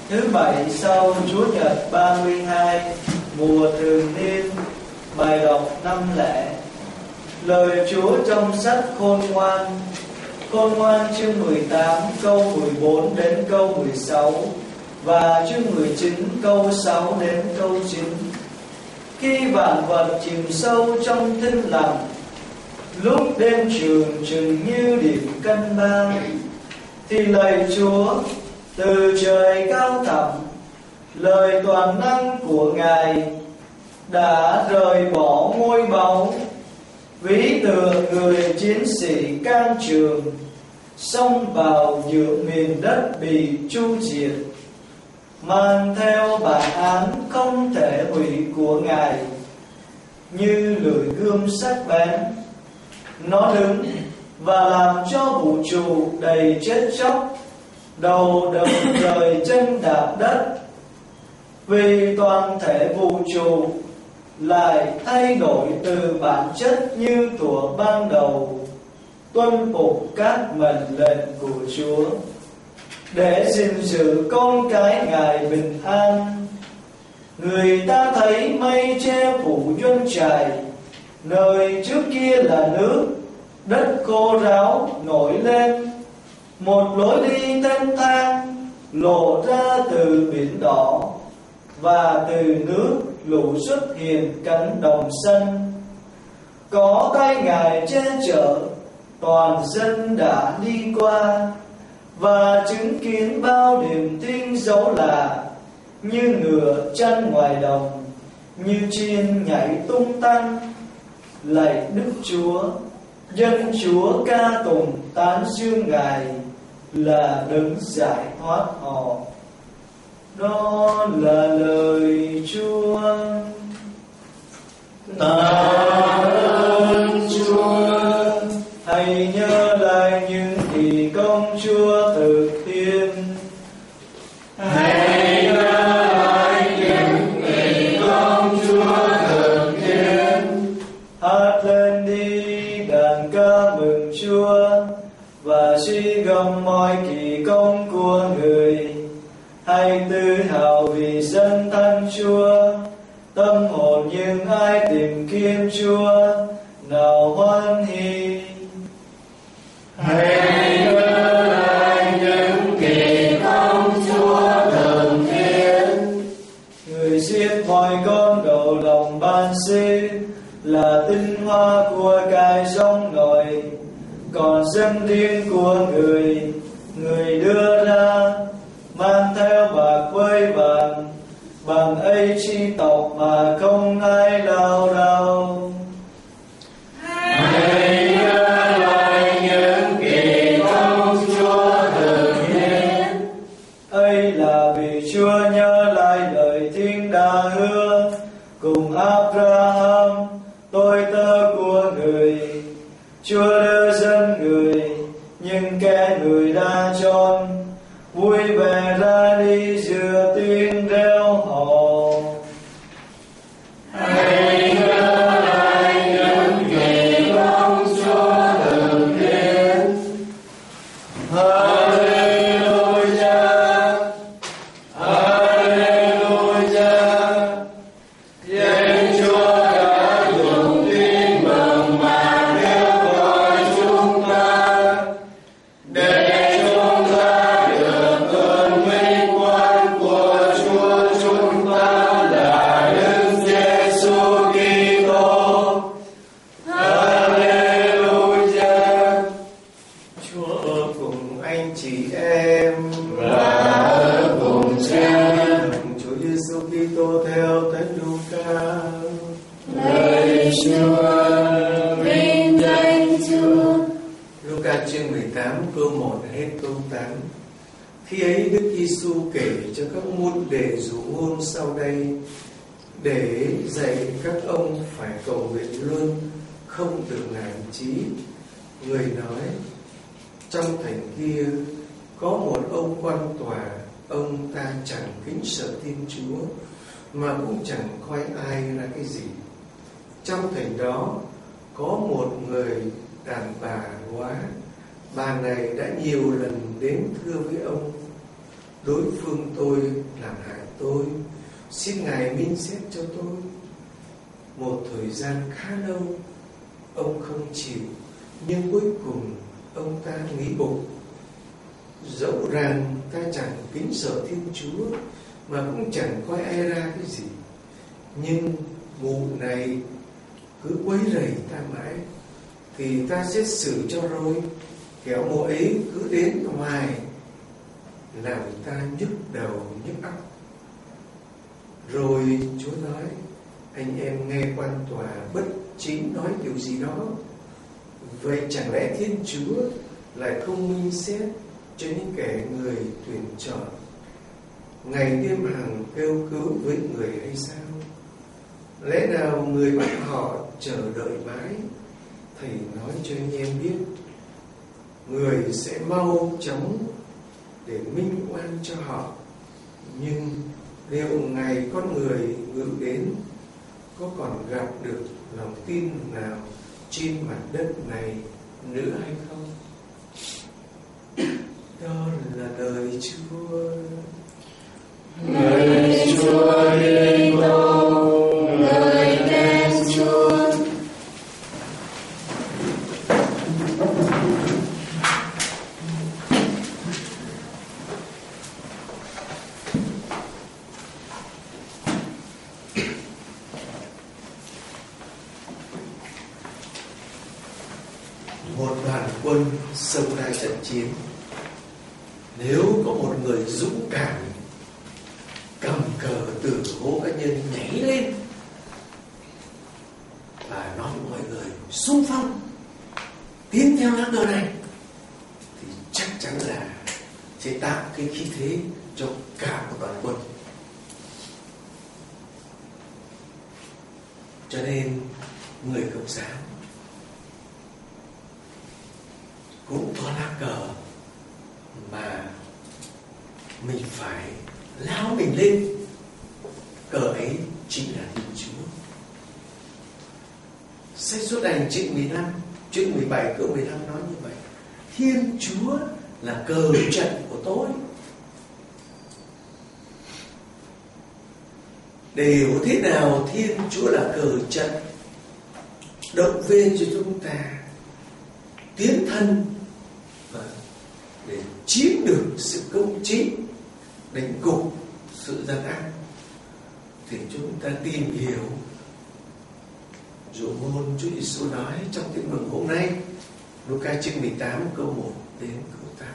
Thứ bảy sau Chúa Nhật 32 mùa thường niên. Bài đọc năm lẻ. Lời Chúa trong sách Khôn Ngoan. Khôn Ngoan chương 18 câu 14 đến câu 16 và chương 19 câu 6 đến câu 9. Khi vạn vật chìm sâu trong thinh lặng, lúc đêm trường chừng như điểm cân ban, thì lạy Chúa từ trời cao thẳm, lời toàn năng của Ngài đã rời bỏ ngôi báu, ví tượng người chiến sĩ can trường xông vào giữa miền đất bị tru diệt, mang theo bản án không thể hủy của Ngài. Như lưỡi gươm sắc bén, nó đứng và làm cho vũ trụ đầy chết chóc, đầu đập rời chân đạp đất. Vì toàn thể vũ trụ lại thay đổi từ bản chất như thuở ban đầu, tuân phục các mệnh lệnh của Chúa để gìn giữ con cái Ngài bình an. Người ta thấy mây che phủ doanh trại, nơi trước kia là nước, đất khô ráo nổi lên, một lối đi thênh thang lộ ra từ biển đỏ, và từ nước lũ xuất hiện cánh đồng xanh. Có tay Ngài che chở, toàn dân đã đi qua, và chứng kiến bao niềm tin dấu lạ, như ngựa chăn ngoài đồng, như chiên nhảy tung tăng. Lạy Đức Chúa, dân Chúa ca tùng tán dương Ngài là đấng giải thoát họ. Đó là lời Chúa. Tạ ơn Chúa. Hãy nhớ lại những kỳ công Chúa thực hiện. Hãy nhớ lại những kỳ công Chúa thực hiện. Hát lên đi đàn ca mừng Chúa, và suy gẫm mọi kỳ công của Người. Hãy tự hào vì dân thân Chúa, tâm hồn những ai tìm kiếm Chúa nào hoan hỉ. Hãy nhớ lại những kỳ công Chúa thực hiện. Người giết mọi con đầu lòng ban si là tinh hoa của cái giống nổi, còn dân riêng của Người, Người đưa ra mang theo bạc với vàng, bằng ấy chi tộc mà không ai lao đao. Hãy nhớ lại những kỳ công Chúa thực hiện. Ấy là vì Chúa nhớ lại lời Thiên đã hứa cùng Abraham, tôi tớ của Người. Chúa đưa dân Người, nhưng kẻ Người đã chọn, vui vẻ ra đi giữa tiếng reo hò. Hãy nhớ lại những kỳ công Chúa thực hiện. Hallelujah, Hallelujah. Danh Chúa đã dùng tin mừng mà kêu gọi chúng ta, để chúng ta được hưởng vinh quang của Chúa chúng ta là Đức Giêsu Kitô. Hallelujah. Chúa ở cùng anh chị em Và ở cùng cha. Chúa Giêsu Kitô theo Thánh Luca. Lạy Chúa, vinh danh Chúa. Luca chương 18 câu 1 hết câu 8. Khi ấy Đức Giêsu kể cho các môn đệ dụ ngôn sau đây, để dạy các ông phải cầu nguyện luôn, không được nản chí. Người nói: trong thành kia có một ông quan tòa, ông ta chẳng kính sợ Thiên Chúa, mà cũng chẳng coi ai ra cái gì. Trong thành đó có một người đàn bà góa. Bà này đã nhiều lần đến thưa với ông: đối phương tôi làm hại tôi, xin Ngài minh xét cho tôi. Một thời gian khá lâu ông không chịu, nhưng cuối cùng ông ta nghĩ bụng, dẫu rằng ta chẳng kính sợ Thiên Chúa mà cũng chẳng coi ai ra cái gì, nhưng mụ này cứ quấy rầy ta mãi, thì ta xét xử cho rồi, kẻo mụ ấy cứ đến hoài làm ta nhức đầu nhức óc. Rồi Chúa nói, anh em nghe quan tòa bất chính nói điều gì đó, vậy chẳng lẽ Thiên Chúa lại không minh xét cho những kẻ người tuyển chọn, ngày đêm hằng kêu cứu với người hay sao? Lẽ nào người bắt họ chờ đợi mãi? Thầy nói cho anh em biết, người sẽ mau chóng để minh oan cho họ. Nhưng liệu ngày con người ngự đến, có còn gặp được lòng tin nào trên mặt đất này nữa hay không? Đó là lời Chúa. Lời Chúa Kitô, lời khen Chúa. Một đoàn quân xông ra trận chiến, nếu có một người dũng cảm cầm cờ từ hố cá nhân nhảy lên và nói với mọi người xung phong tiến theo lá cờ này, thì chắc chắn là sẽ tạo cái khí thế cho cả một đoàn quân. Cho nên người cộng sản cũng có lá cờ mà mình phải lao mình lên. Cờ ấy chính là Thiên Chúa. Sách Xuất Hành chương 15, chương 17 câu 15 nói như vậy: Thiên Chúa là cờ trận của tôi. Để hiểu thế nào Thiên Chúa là cờ trận, động viên cho chúng ta tiến thân để chiếm được sự công chính, đánh gục sự gian ác, thì chúng ta tìm hiểu dụ ngôn Chúa Giêsu nói trong Tin Mừng hôm nay, Luca chương 18 câu 1 đến câu 8.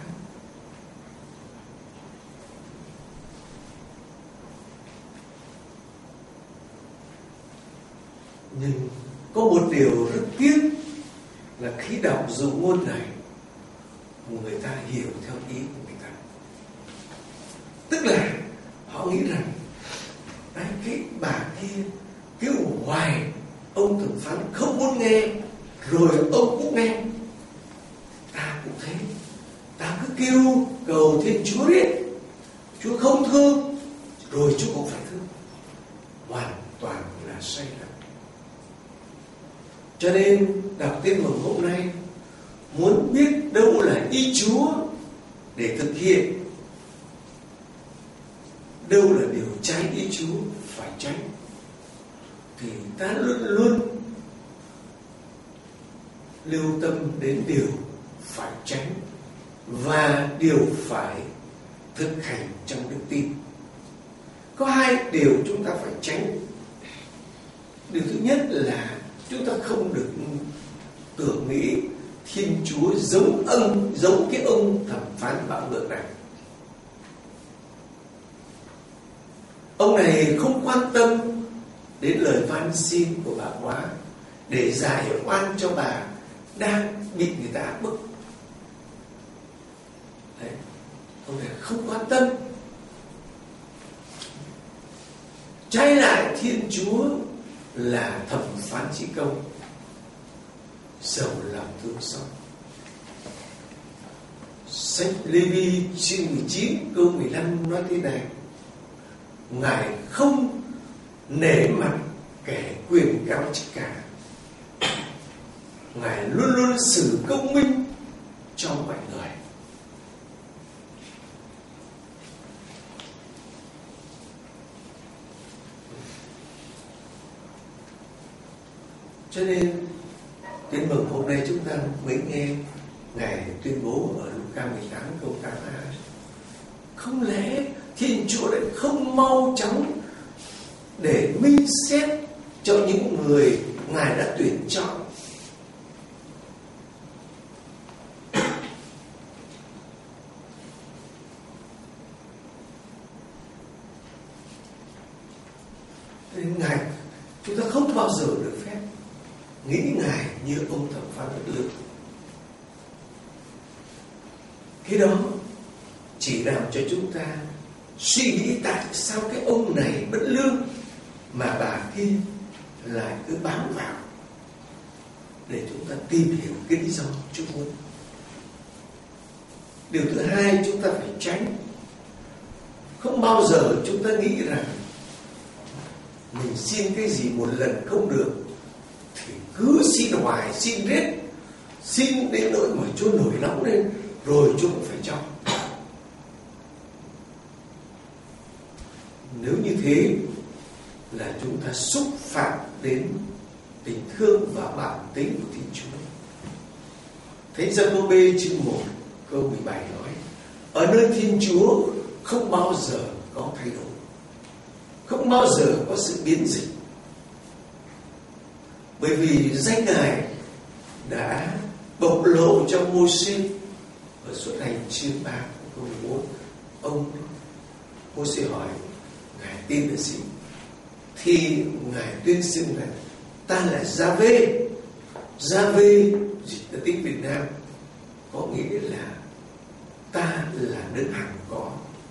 Nhưng có một điều rất tiếc là khi đọc dụ ngôn này, người ta hiểu theo ý của người ta. Tức là họ nghĩ rằng cái bà kia kêu hoài, ông thẩm phán không muốn nghe, rồi ông cũng nghe. Ta cũng thế, ta cứ kêu cầu Thiên Chúa đi, Chúa không thương, rồi Chúa cũng phải thương. Hoàn toàn là sai lầm. Cho nên đọc Tin Mừng hôm nay, muốn biết đâu là ý Chúa để thực hiện, đâu là điều trái ý Chúa phải tránh, thì ta luôn luôn lưu tâm đến điều phải tránh và điều phải thực hành trong đức tin. Có hai điều chúng ta phải tránh. Điều thứ nhất là chúng ta không được tưởng nghĩ Thiên Chúa giống cái ông thẩm phán bạo ngược này. Ông này không quan tâm đến lời van xin của bà quá để giải oan cho bà đang bị người ta áp bức. Đấy, ông này không quan tâm. Trái lại Thiên Chúa là thẩm phán chí công, giàu lòng thương xót. Sách Lê-vi chương 19 câu 15 nói thế này: Ngài không nể mặt kẻ quyền cao chức cả, Ngài luôn luôn xử công minh cho mọi người. Cho nên Tin mừng hôm nay chúng ta mới nghe Ngài tuyên bố ở Luca 18 câu 8a: không lẽ Thiên Chúa lại không mau chóng để minh xét cho những người Ngài đã tuyển chọn? Nên Ngài, chúng ta không bao giờ được phép nghĩ Ngài như ông thẩm phán bất lực. Cái đó chỉ làm cho chúng ta suy nghĩ tại sao cái ông này bất lương mà bà kia lại cứ bám vào, để chúng ta tìm hiểu cái lý do Chúa muốn. Điều thứ hai chúng ta phải tránh. Không bao giờ chúng ta nghĩ rằng mình xin cái gì một lần không được thì cứ xin hoài, xin riết, xin đến nỗi mà Chúa nổi nóng lên rồi Chúa cũng phải cho. Nếu như thế là chúng ta xúc phạm đến tình thương và bản tính của Thiên Chúa. Thánh Giăng-cô-bê chương 1 câu 17 nói: ở nơi Thiên Chúa không bao giờ có thay đổi, không bao giờ có sự biến dịch. Bởi vì danh Ngài đã bộc lộ cho Mô-xê ở Xuất Hành chương 3 câu 14. Ông Mô-xê hỏi Ngài tên là gì, thì Ngài tuyên xưng là ta là Gia-vê. Gia-vê dịch ra tiếng Việt Nam có nghĩa là ta là đấng hằng có.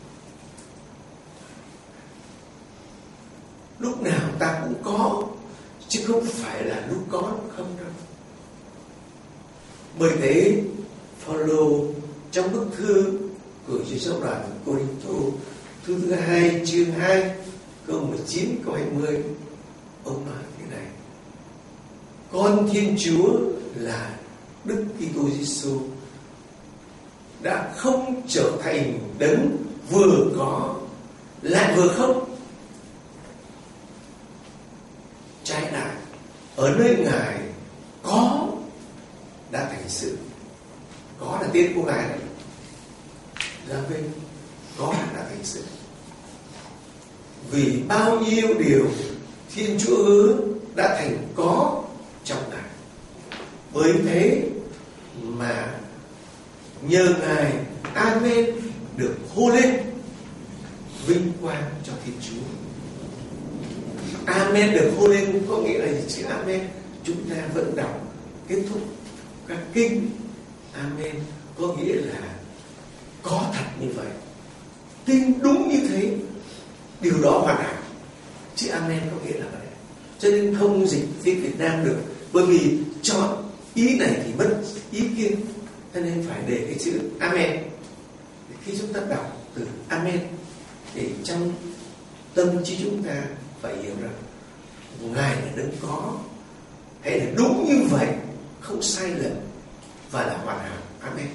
Lúc nào ta cũng có, chứ không phải là lúc có lúc không đâu. Bởi thế Phaolô trong bức thư gửi cho giáo đoàn Cô-rinh-tô thư thứ 2 chương 2 câu 19 câu 20, ông nói thế này: con Thiên Chúa là Đức Kitô Giêsu đã không trở thành đấng vừa có lại vừa không. Trái lại, ở nơi Ngài có đã thành sự. Có là tên của Ngài đấy. Gia-vê, có đã thành sự. Vì bao nhiêu điều Thiên Chúa hứa đã thành có trong Ngài. Bởi thế mà nhờ Ngài, Amen được hô lên vinh quang cho Thiên Chúa. Amen được hô lên có nghĩa là gì? Chữ Amen chúng ta vẫn đọc kết thúc các kinh. Amen có nghĩa là có thật như vậy, tin đúng như thế, điều đó hoàn hảo. Chữ Amen có nghĩa là vậy. Cho nên không dịch tiếng Việt Nam được, bởi vì chọn ý này thì mất ý kia, cho nên phải để cái chữ Amen. Khi chúng ta đọc từ Amen để trong tâm trí chúng ta phải hiểu rằng Ngài là đấng có, hay là đúng như vậy, không sai lầm và là hoàn hảo. Amen.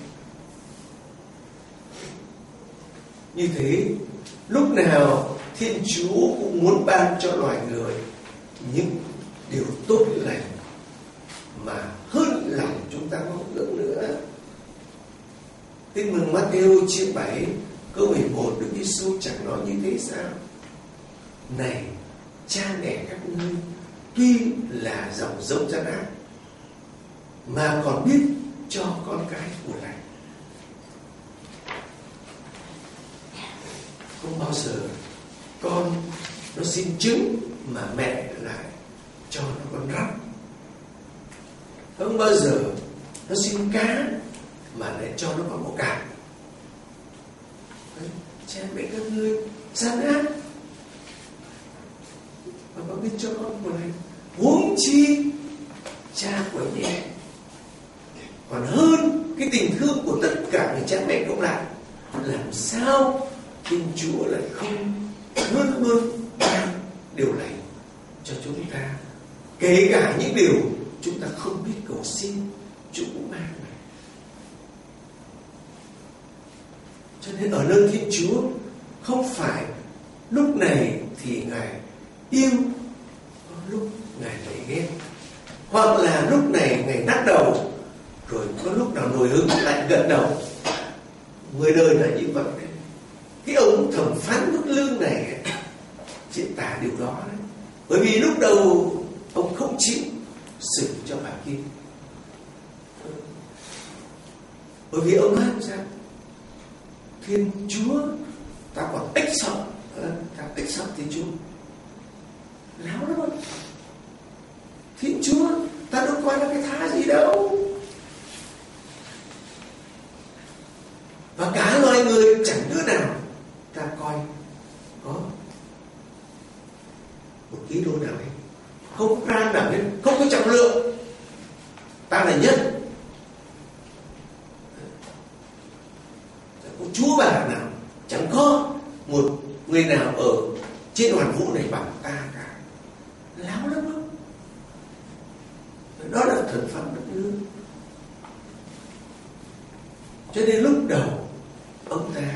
Như thế, lúc nào Thiên Chúa cũng muốn ban cho loài người những điều tốt lành mà hơn lòng chúng ta mong ước nữa. Tin mừng Matthew chương 7 câu 11, Đức Giêsu chẳng nói như thế sao? Này cha mẹ các ngươi, tuy là dòng giống gian ác mà còn biết cho con cái của lành. Không bao giờ con nó xin trứng mà mẹ lại cho nó con rắn. Không bao giờ nó xin cá mà lại cho nó con bọ cạp. Cha mẹ các ngươi gian ác mà con biết cho con của lành, huống chi cha của mẹ. Còn hơn cái tình thương của tất cả người cha mẹ cộng lại, làm sao Thiên Chúa lại không luôn luôn ban điều lành cho chúng ta, kể cả những điều chúng ta không biết cầu xin, Chúa cũng ban. Cho nên ở nơi Thiên Chúa không phải lúc này thì Ngài yêu, lúc Ngài lại ghét. hoặc là lúc này Ngài đắc đầu, rồi có lúc nào nổi hứng lại gật đầu. Người đời là như vậy đấy. Cái ông thẩm phán mức lương này diễn tả điều đó đấy. Bởi vì lúc đầu ông không chịu xử cho bà kia, bởi vì ông nói sao? Thiên Chúa ta còn ích sợ, ta ích sợ Thiên Chúa. Láo lắm. Thiên Chúa ta đâu coi là cái thá gì đâu. Và cả loài người chẳng đứa nào ta coi có một ký đô nào hết, không có gram nào hết, không có trọng lượng. Ta là nhất. Chẳng có Chúa bà nào, chẳng có một người nào ở trên hoàn vũ này bằng ta cả. Láo lắm đó. Đó là thần phán bất lương. Cho nên lúc đầu ông ta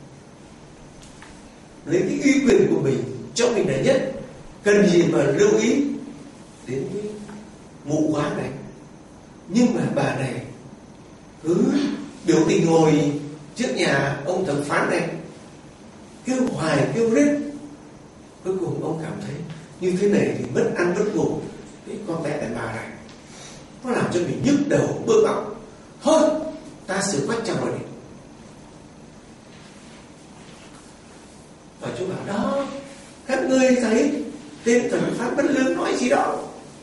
lấy cái uy quyền của mình cho mình là nhất. Cần gì mà lưu ý đến cái mụ quá này. Nhưng mà bà này cứ biểu tình ngồi trước nhà ông thẩm phán này, kêu hoài kêu riết. Cuối cùng ông cảm thấy như thế này thì mất ăn mất ngủ. Cái con bé đàn bà này nó làm cho mình nhức đầu bơ bọc. Thôi ta xử quách cho rồi đi. Và chú bảo đó, các ngươi thấy tên thẩm phán bất lương nói gì đó.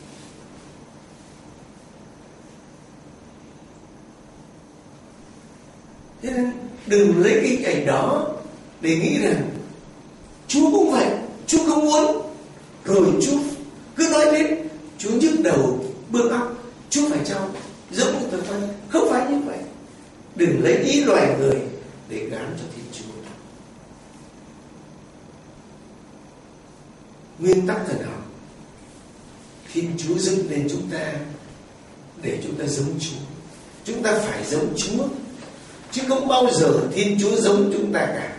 Thế nên đừng lấy cái cảnh đó để nghĩ rằng Chúa cũng vậy, Chúa không muốn. Rồi Chúa cứ nói đến Chúa nhức đầu bơ óc, Chúa phải cho giống như thẩm phán. Không phải như vậy. Đừng lấy ý loài người để gán cho Thiên Chúa. Nguyên tắc thần học, Thiên Chúa dựng nên chúng ta để chúng ta giống Chúa. Chúng ta phải giống Chúa, chứ không bao giờ Thiên Chúa giống chúng ta cả.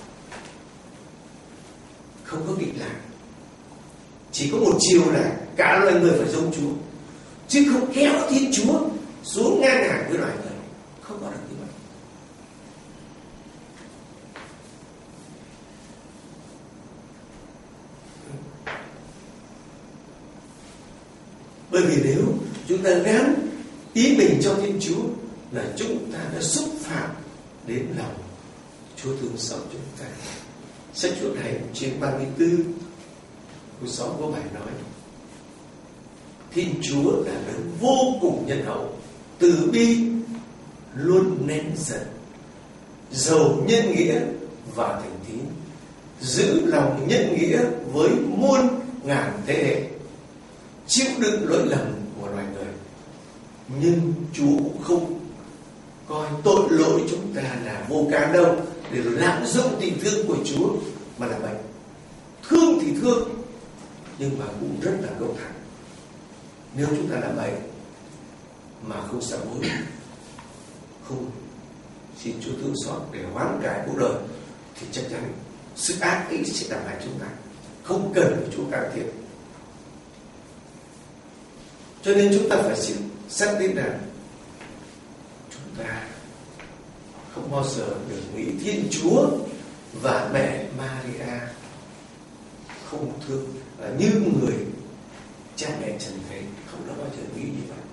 Không có nghịch lạc. Chỉ có một chiều là cả loài người phải giống Chúa, chứ không kéo Thiên Chúa xuống ngang hàng với loài người. Không có được như vậy. Bởi vì nếu chúng ta gán ý mình cho Thiên Chúa là chúng ta đã xúc phạm đến lòng Chúa thương xót chúng ta. Sách Luận Hành chương 34 câu 6 có bài nói: Thiên Chúa là đấng vô cùng nhân hậu, từ bi, luôn nén giận, giàu nhân nghĩa và thành tín, giữ lòng nhân nghĩa với muôn ngàn thế hệ, chịu đựng lỗi lầm của loài người. Nhưng Chúa cũng không coi tội lỗi chúng ta là vô can đâu, để lạm dụng tình thương của Chúa mà là bệnh. Thương thì thương, nhưng mà cũng rất là công thẳng. Nếu chúng ta làm bệnh mà không sám hối, không xin Chúa thương xót để hoán cải cuộc đời, thì chắc chắn sự ác ý sẽ làm lại chúng ta, không cần phải Chúa can thiệp. Cho nên chúng ta phải xác định rằng chúng ta không bao giờ được nghĩ Thiên Chúa và mẹ Maria không thương như người cha mẹ trần thế, không đã bao giờ nghĩ như vậy.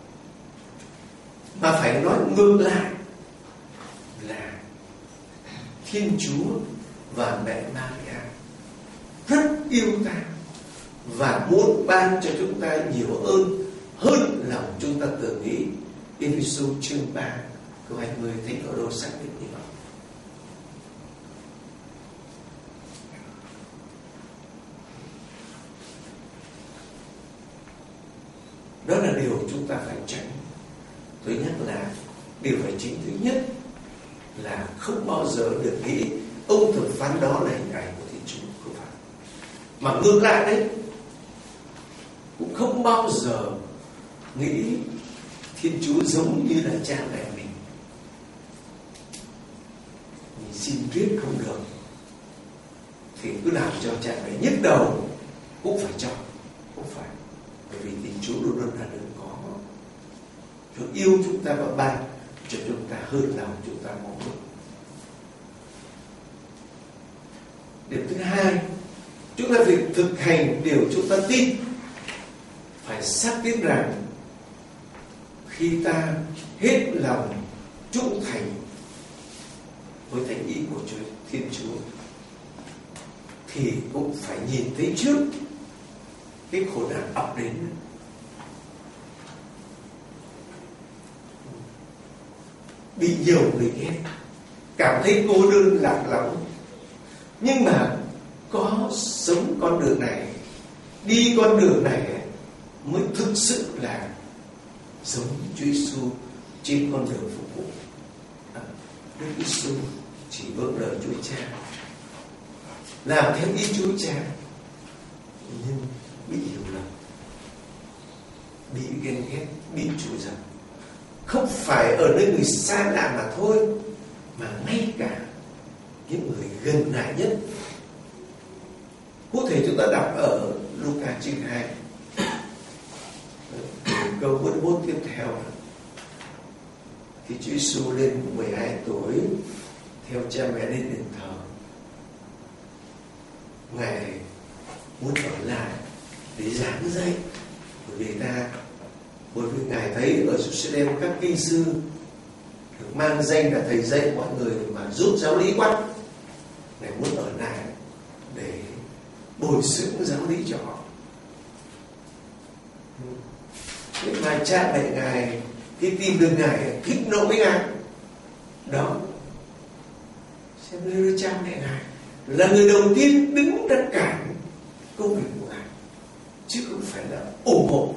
Mà phải nói ngược lại là Thiên Chúa và mẹ Maria rất yêu ta và muốn ban cho chúng ta nhiều ơn hơn lòng chúng ta tưởng nghĩ. Ê-phê-sô chương 3 câu 20 Thánh Phaolô xác định như vậy. Đó là điều chúng ta phải tránh. Thứ nhất là điều phải chính thứ nhất là không bao giờ được nghĩ ông thẩm phán đó là hình ảnh của Thiên Chúa, không phải. Mà ngược lại đấy, cũng không bao giờ nghĩ Thiên Chúa giống như là cha mẹ mình xin riết không được thì cứ làm cho cha mẹ nhức đầu cũng phải cho, không phải. Bởi vì tình Chúa luôn luôn là đấng có. Chúa yêu chúng ta và ban cho chúng ta hơn lòng chúng ta mong ước. Điểm thứ hai, chúng ta phải thực hành điều chúng ta tin. Phải xác tín rằng khi ta hết lòng trung thành với thành ý của Thiên Chúa thì cũng phải nhìn thấy trước cái khổ nạn ập đến. Bị nhiều người ghét, cảm thấy cô đơn lạc lõng, nhưng mà có sống con đường này, đi con đường này mới thực sự là giống Chúa Giêsu trên con đường phục vụ. Đức Giêsu chỉ vâng lời Chúa Cha, làm theo ý Chúa Cha, nhưng bị hiểu lầm, bị ghen ghét, bị chửi giận. Không phải ở nơi người xa lạ mà thôi, mà ngay cả những người gần ngài nhất. Cụ thể chúng ta đọc ở Luca chương 2 câu 44 tiếp theo. Thì Chúa Giêsu lên 12 tuổi theo cha mẹ đến đền thờ. Ngài muốn ở lại để giảng dạy, bởi vì Ngài thấy ở Jerusalem các kinh sư được mang danh là thầy dạy mọi người mà rút giáo lý quá. Ngài muốn ở lại để bồi dưỡng giáo lý cho họ. Nhưng mà cha mẹ Ngài khi tìm được Ngài kích nộ với Ngài đó, xem như cha mẹ Ngài là người đầu tiên đứng ra cản công việc của Ngài, chứ không phải là ủng hộ.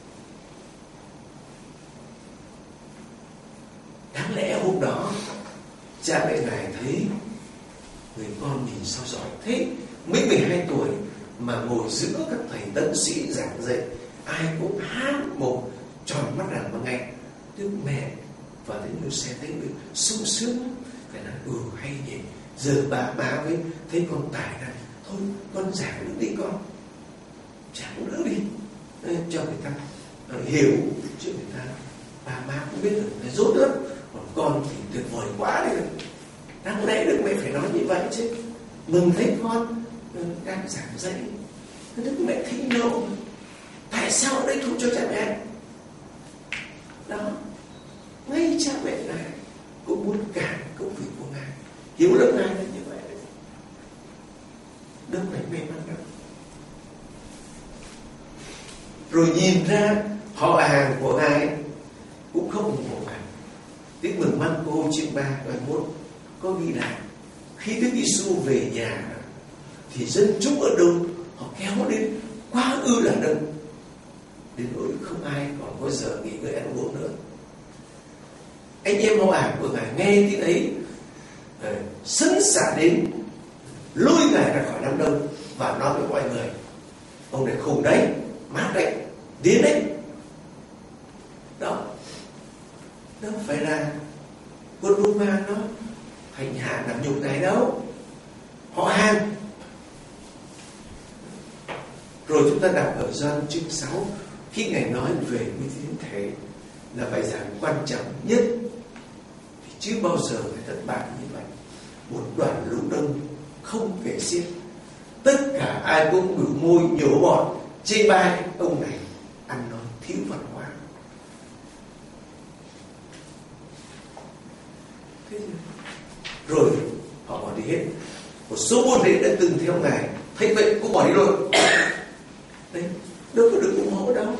Đáng lẽ hôm đó cha mẹ Ngài thấy người con mình sao giỏi thế, mới 12 tuổi mà ngồi giữa các thầy tấn sĩ giảng dạy, ai cũng há mồm tròn mắt ra mà nghe. Đức mẹ và đến lúc xem thấy người sung sướng, phải nói hay nhỉ. Giờ bà với thấy con tài này, thôi con giảng nữa đi con, giảng nữa đi, cho người ta hiểu chuyện người ta. Bà má cũng biết được là rốt lắm, còn con thì tuyệt vời quá đi. Đáng lẽ Đức mẹ phải nói như vậy chứ. Mừng thấy con đang giảng dạy. Đức mẹ thấy nộ, tại sao ở đây không cho cha mẹ? Đó, ngay cha mẹ này cũng muốn cản công việc của Ngài, hiểu lớp Ngài là như vậy. Đức mẹ may mắn lắm. Rồi nhìn ra họ hàng của Ngài cũng không ủng hộ Ngài. Tiếng mừng Marco chương 3 đoạn 1 có ghi là khi Đức Giêsu về nhà thì dân chúng ở đâu họ kéo đến quá ư là đông, đến nỗi không ai còn có giờ nghỉ ngơi ăn uống nữa. Anh em họ hàng của Ngài nghe tiếng ấy sẵn sàng đến lôi Ngài ra khỏi đám đông và nói với mọi người: ông này khùng đấy, mát đấy, điên đấy. Đó, đâu phải là quân Roma nó hành hạ làm nhục Ngài đâu, họ hàng. Rồi chúng ta đọc ở Gioan chương 6, khi Ngài nói về Quý Thánh Thể là bài giảng quan trọng nhất, thì chưa bao giờ phải thất bại như vậy. Một đoàn lũ đông không kể xiết, tất cả ai cũng bửu môi nhổ bọt chê bai ông này ăn nói thiếu văn hóa. Rồi họ bỏ đi hết. Một số môn đệ đã từng theo Ngài thấy vậy cũng bỏ đi rồi. Đấy, đâu có được ủng hộ đâu.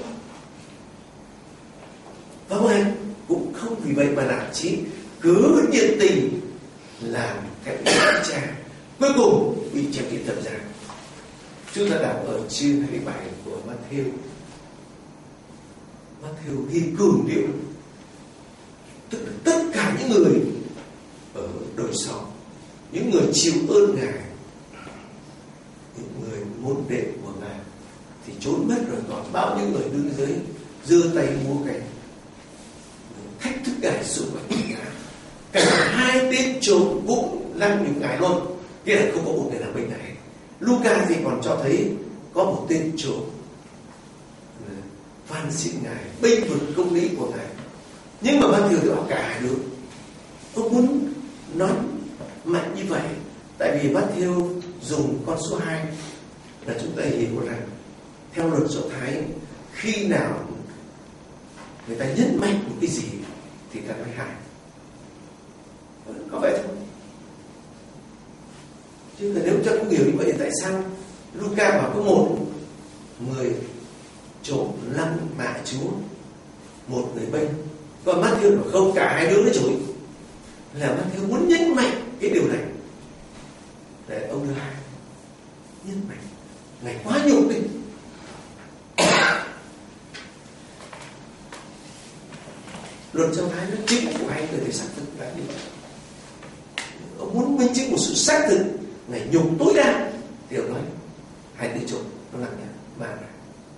Và Ngài cũng không vì vậy mà nản chí, cứ nhiệt tình làm cái ý Cha. Cuối cùng bị treo trên thập giá. Chúng ta đọc ở chương 27 của Matthew. Matthew ghi cường điệu, tức là tất cả những người ở đời sau, những người chịu ơn Ngài, những người môn đệ của Ngài thì trốn mất rồi, còn bao nhiêu người đứng dưới giơ tay múa cánh thách thức Ngài xuống và Ngài. Cả hai tên trốn cũng lăng nhục Ngài luôn. Nghĩa là không có một người nào bên này. Luca thì còn cho thấy có một tên trốn van xin Ngài bênh vực công lý của Ngài. Nhưng mà Matthew thì bảo cả hai đứa. Ông muốn nói mạnh như vậy tại vì Matthew dùng con số 2 là chúng ta hiểu rằng theo luật Do Thái, khi nào người ta nhấn mạnh một cái gì thì ta nói 2. Có vậy thôi. Chứ nếu cho không hiểu như vậy tại sao Luca bảo có một người trộm lăng mạ Chúa, một người bênh, còn Matthew bảo không, cả hai đứa nó chửi. Là Matthew muốn nhấn mạnh cái điều này để ông đưa 2 nhấn mạnh Ngài quá nhục đi. Luật Do Thái nó chính của hai người để xác thực là như vậy. Ông muốn minh chứng một sự xác thực Ngài nhục tối đa thì ông nói 2 từ trộm nó làm nhá mà này.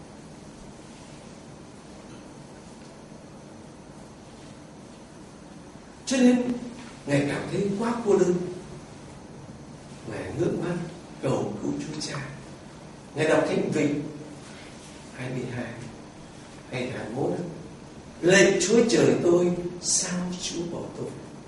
Cho nên Ngài cảm thấy quá cô đơn. Ngài ngước mắt cầu cứu Chúa Cha. Ngài đọc Thánh Vịnh 22 hay 21: lạy Chúa trời tôi, sao Chúa bỏ tôi?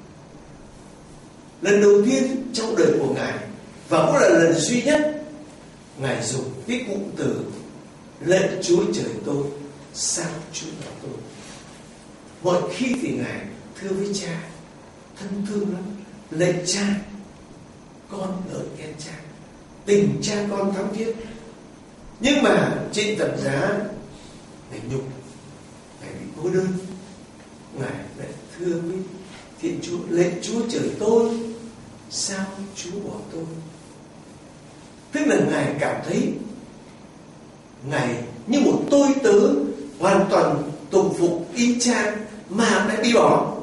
Lần đầu tiên trong đời của Ngài, và cũng là lần duy nhất, Ngài dùng cái cụm từ lạy Chúa trời tôi, sao Chúa bỏ tôi? Mọi khi thì Ngài thưa với Cha, thân thương lắm, lạy Cha, con ở khen Cha, tình cha con thắm thiết. Nhưng mà trên thập giá, Ngài nhục, Ngài bị cô đơn, Ngài lại thưa với Thiên Chúa, lạy Chúa trời tôi, sao Chúa bỏ tôi? Tức là Ngài cảm thấy Ngài như một tôi tớ hoàn toàn tùng phục y chang mà lại bị bỏ.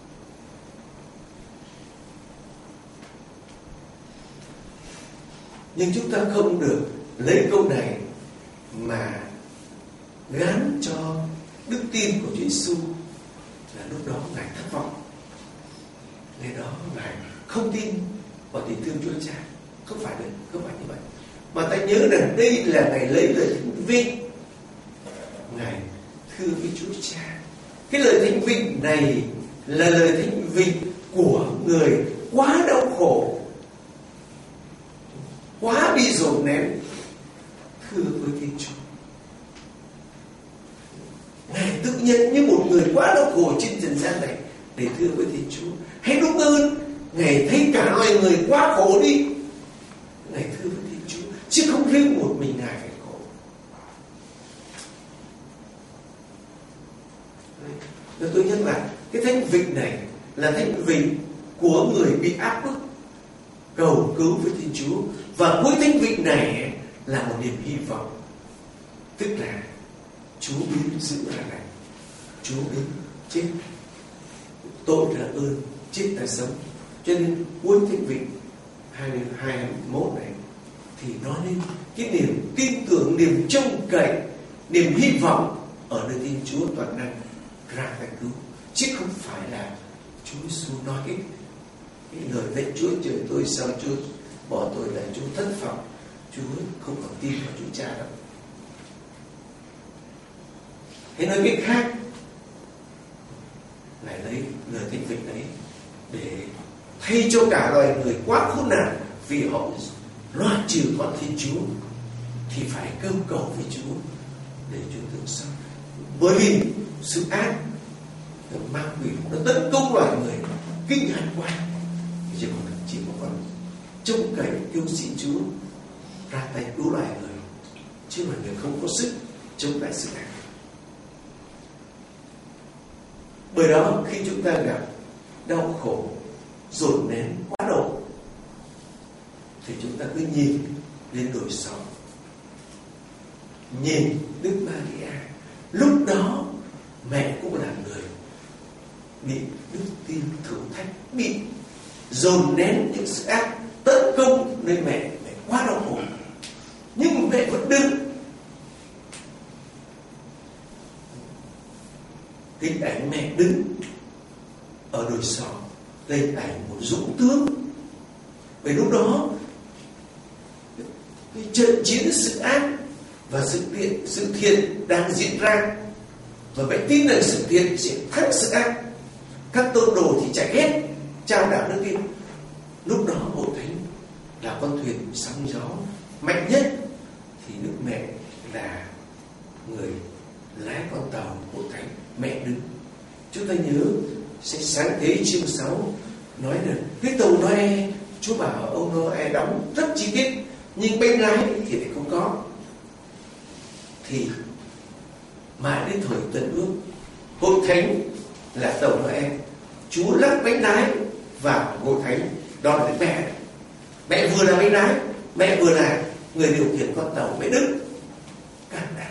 Nhưng chúng ta không được lấy câu này mà gán cho đức tin của Chúa Giêsu là lúc đó Ngài thất vọng. Ngày đó Ngài không tin vào tình thương Chúa Cha. Không phải như vậy. Mà ta nhớ rằng đây là Ngài lấy lời Thánh Vịnh, Ngài thưa với Chúa Cha. Cái lời Thánh Vịnh này là lời Thánh Vịnh của người quá đau khổ, quá bị dồn nén, thưa với Thiên Chúa. Ngài tự nhận như một người quá đau khổ trên trần gian này để thưa với Thiên Chúa. Hay đúng hơn, Ngài thấy cả loài người quá khổ đi, Ngài thưa với Thiên Chúa, chứ không riêng một mình Ngài phải khổ. Nên tôi nhắc lại, cái Thánh Vịnh này là Thánh Vịnh của người bị áp bức, cầu cứu với Thiên Chúa. Và cuối Thánh Vịnh này là một niềm hy vọng. Tức là Chúa biến giữ ra lành, Chúa biến chết, tội là ơn, chết là sống. Cho nên cuối Thánh Vịnh 21 này thì nói lên cái niềm tin tưởng, niềm trông cậy, niềm hy vọng ở nơi Thiên Chúa toàn năng ra tay cứu, chứ không phải là Chúa Giêsu nói cái lời lạy Chúa trời tôi, sao Chúa bỏ tôi, là Chúa thất vọng, Chúa không còn tin vào Chúa Cha đâu. Thế nói cách khác, Ngài lấy lời Thánh Vịnh ấy để thay cho cả loài người quá khốn nạn vì họ loạn trừ con Thiên Chúa, thì phải kêu cầu với Chúa để Chúa thương xót. Bởi vì sự ác, ma quỷ nó tấn công loài người kinh hãi quá, chỉ còn trông cậy kêu xin Chúa ra tay cứu loài người, chứ loài người không có sức chống lại sự ác. Bởi đó khi chúng ta gặp đau khổ, dồn nén quá độ, thì chúng ta cứ nhìn lên đồi sóng, nhìn Đức Maria. Lúc đó mẹ cũng là người bị đức tin thử thách, bị dồn nén những sự ác tấn công nơi mẹ quá đau khổ, nhưng mẹ vẫn đứng. Hình ảnh mẹ đứng ở đồi sỏ hình ảnh một dũng tướng. Bởi lúc đó cái trận chiến sự ác và sự thiện đang diễn ra, và vậy tin rằng sự thiện sẽ thắng sự ác. Các tôn đồ thì chạy hết trao đảo đức tin. Lúc đó Hội Thánh là con thuyền sóng gió mạnh nhất, thì Đức Mẹ là người lái con tàu Hội Thánh, mẹ đứng. Chúng ta nhớ sách Sáng Thế chương 6 nói là cái tàu Noe, Chúa bảo ông Noe đóng rất chi tiết, nhưng bên lái thì lại không có. Thì mãi đến thời Tân Ước, Hội Thánh là tàu Noe, Chúa lắc bánh lái vào Hội Thánh, đó là Đức Mẹ. Mẹ vừa là bánh lái, mẹ vừa là người điều khiển con tàu, mẹ Đức can đảm.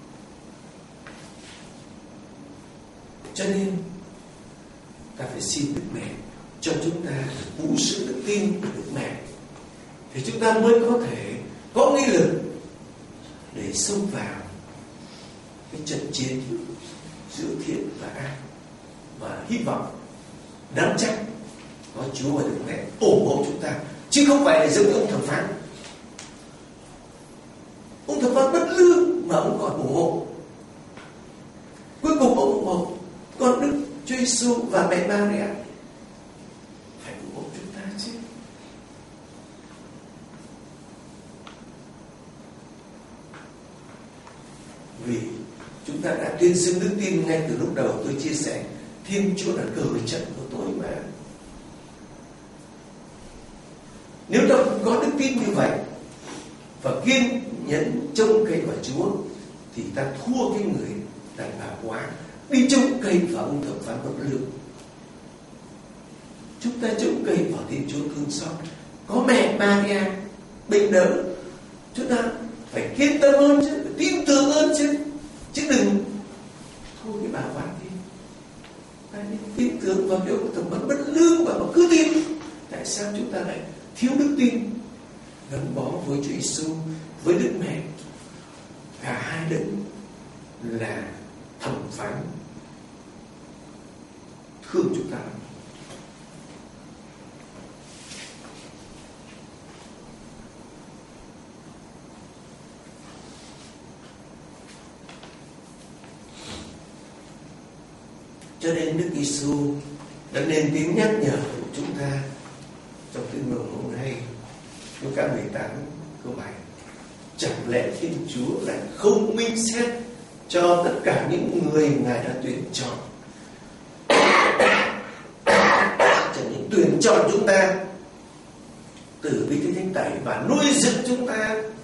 Cho nên ta phải xin Đức Mẹ cho chúng ta vũ sự đức tin của Đức Mẹ, thì chúng ta mới có thể có nghị lực để xông vào cái trận chiến giữa thiện và ác, và hy vọng đáng chắc có Chúa và Đức Mẹ ủng hộ chúng ta, chứ không phải là giống ông thẩm phán. Ông thẩm phán bất lương mà ông còn ủng hộ. Cuối cùng ông ủng hộ con Đức Chúa Giêsu và mẹ Maria phải ủng hộ chúng ta chứ. Vì chúng ta đã tuyên xưng đức tin ngay từ lúc đầu tôi chia sẻ, Thiên Chúa là cờ trận của tôi mà. Nếu ta không có đức tin như vậy và kiên nhẫn trông cậy vào Chúa, thì ta thua cái người đàn bà quá đi trông cậy vào ông thẩm phán bất lương. Chúng ta trông cậy vào Thiên Chúa thương xót, có mẹ Maria bình đỡ. Chúng ta phải kiên tâm hơn chứ, phải tin tưởng hơn chứ đừng thôi cái bà quan đi. Ta nên tin tưởng vào cái ông thẩm phán bất lương và cứ tin. Tại sao chúng ta lại thiếu đức tin? Gắn bó với Chúa Giêsu, với Đức Mẹ, cả hai đấng là thẩm phán thương chúng ta. Cho nên Đức Giêsu đã nên tiếng nhắc nhở của chúng ta trong Tin mừng hôm nay, Luca 18 câu 7. Chẳng lẽ Thiên Chúa lại không minh xét cho tất cả những người Ngài đã tuyển chọn? Chẳng những tuyển chọn chúng ta từ bi cái thánh tẩy và nuôi dưỡng chúng ta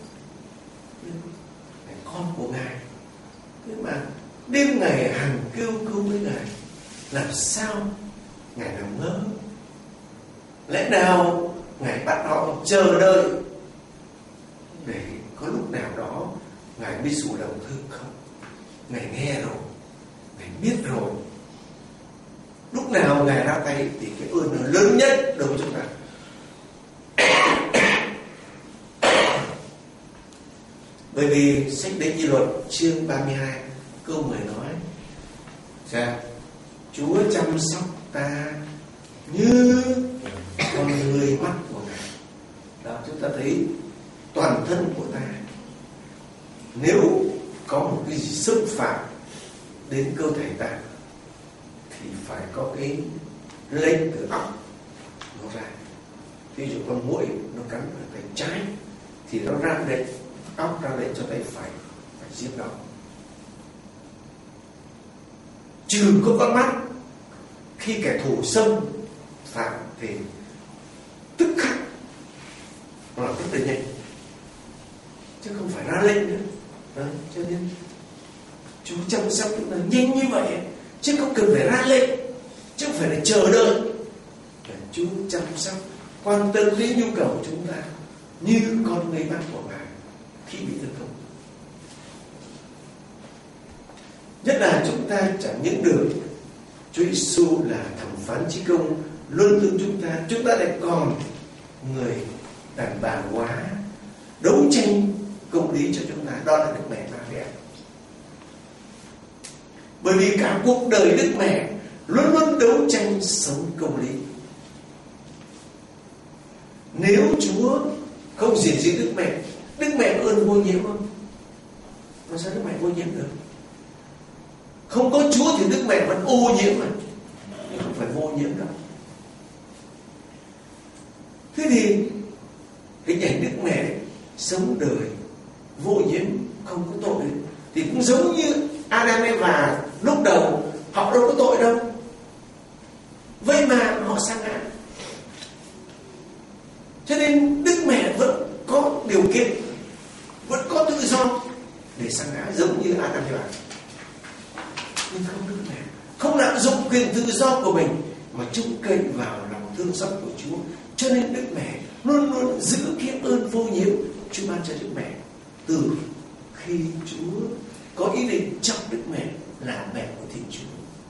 là con của Ngài, nhưng mà đêm ngày hằng kêu cứu với Ngài, làm sao Ngài làm ngơ? Lẽ nào Ngài bắt họ chờ đợi để có lúc nào đó Ngài mới chủ động thương không? Ngài nghe rồi, Ngài biết rồi. Lúc nào Ngài ra tay thì cái ơn nó lớn nhất đối với chúng ta. Bởi vì sách Đệ Nhị Luật chương 32 câu 10 nói: Cha, Chúa chăm sóc ta như con người mắt của Ngài. Đó, chúng ta thấy toàn thân của ta, nếu có một cái gì xâm phạm đến cơ thể ta thì phải có cái lệnh từ óc nó ra. Ví dụ con muỗi nó cắn vào tay trái thì nó ra lệnh, óc ra lệnh cho tay phải giết nó. Trừ có con mắt, khi kẻ thù xâm phạm thì tức khắc nó làm tức tự nhanh, chứ không phải ra lệnh nữa. Đó, cho nên Chúa chăm sóc chúng ta nhanh như vậy, chứ không cần phải ra lệnh, chứ không phải là chờ đợi. Chúa chăm sóc, quan tâm đến nhu cầu của chúng ta như con người mắt của Ngài khi bị tấn công. Nhất là chúng ta chẳng những được Chúa Giêsu là thẩm phán chí công luôn thương chúng ta lại còn người đàn bà quá đấu tranh công lý cho chúng ta, đó là Đức Mẹ Maria. Bởi vì cả cuộc đời Đức Mẹ luôn luôn đấu tranh sống công lý. Nếu Chúa không gìn giữ Đức Mẹ có ơn vô nhiễm không? Làm sao Đức Mẹ vô nhiễm được? Không có Chúa thì Đức Mẹ vẫn ô nhiễm mà, nhưng không phải vô nhiễm đâu. Thế thì hình ảnh Đức Mẹ sống đời vô nhiễm, không có tội, thì cũng giống như Adam Eva lúc đầu họ đâu có tội đâu, vậy mà họ sa ngã. Cho nên Đức Mẹ vẫn có điều kiện, vẫn có tự do để sa ngã giống như Adam Eva. Nhưng không, Đức Mẹ không lạm dụng quyền tự do của mình mà trông cậy vào lòng thương xót của Chúa. Cho nên Đức Mẹ luôn luôn giữ cái ơn vô nhiễm Chúa ban cho Đức Mẹ từ khi Chúa có ý định chọn Đức Mẹ là mẹ của Thiên Chúa.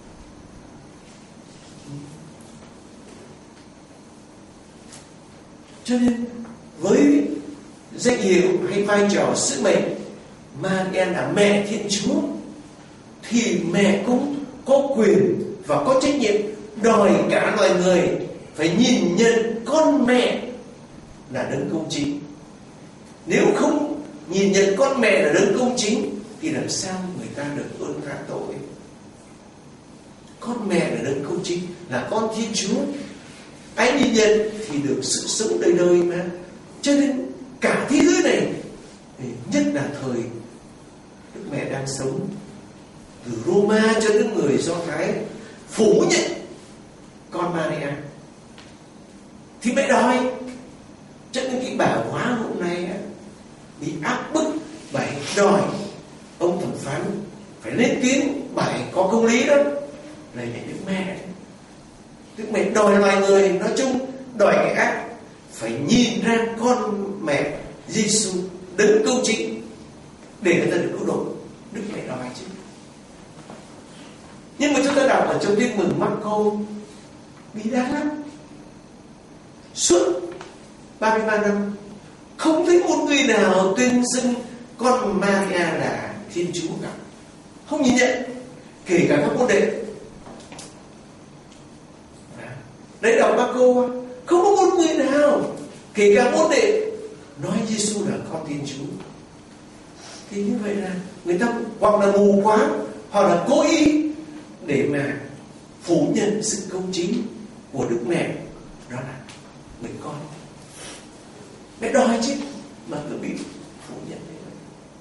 Cho nên với danh hiệu hay vai trò sứ mệnh Maria là mẹ Thiên Chúa, thì mẹ cũng có quyền và có trách nhiệm đòi cả loài người phải nhìn nhận con mẹ là đấng công chính. Nếu không nhìn nhận con mẹ là đấng công chính thì làm sao người ta được ơn tha tội? Con mẹ là đấng công chính, là con Thiên Chúa, ai nhìn nhận thì được sự sống đời đời mà. Cho nên cả thế giới này, nhất là thời Đức Mẹ đang sống, từ Roma cho đến người Do Thái phủ nhận con Maria, thì mẹ đòi. Cho nên cái bà hóa hôm nay bị áp bức, bà đòi ông thẩm phán phải lên tiếng, bà có công lý đó. Này là Đức Mẹ, Đức Mẹ đòi loài người nói chung, đòi cái ác phải nhìn ra con mẹ Giêsu đấng công chính để người ta được cứu độ. Đức Mẹ đòi chứ. Nhưng mà chúng ta đọc ở trong Tin Mừng Marco bi đát lắm. Suốt 33 năm không thấy một người nào tuyên xưng con Maria là Thiên Chúa cả, không nhìn nhận, kể cả các môn đệ. Đấy, đọc Marco không có một người nào, kể cả môn đệ, nói Giêsu là con Thiên Chúa. Thì như vậy là người ta hoặc là mù quáng, hoặc là cố ý để mà phủ nhận sự công chính của Đức Mẹ, đó là người con. Mẹ đòi chứ mà cứ bị phủ nhận như vậy.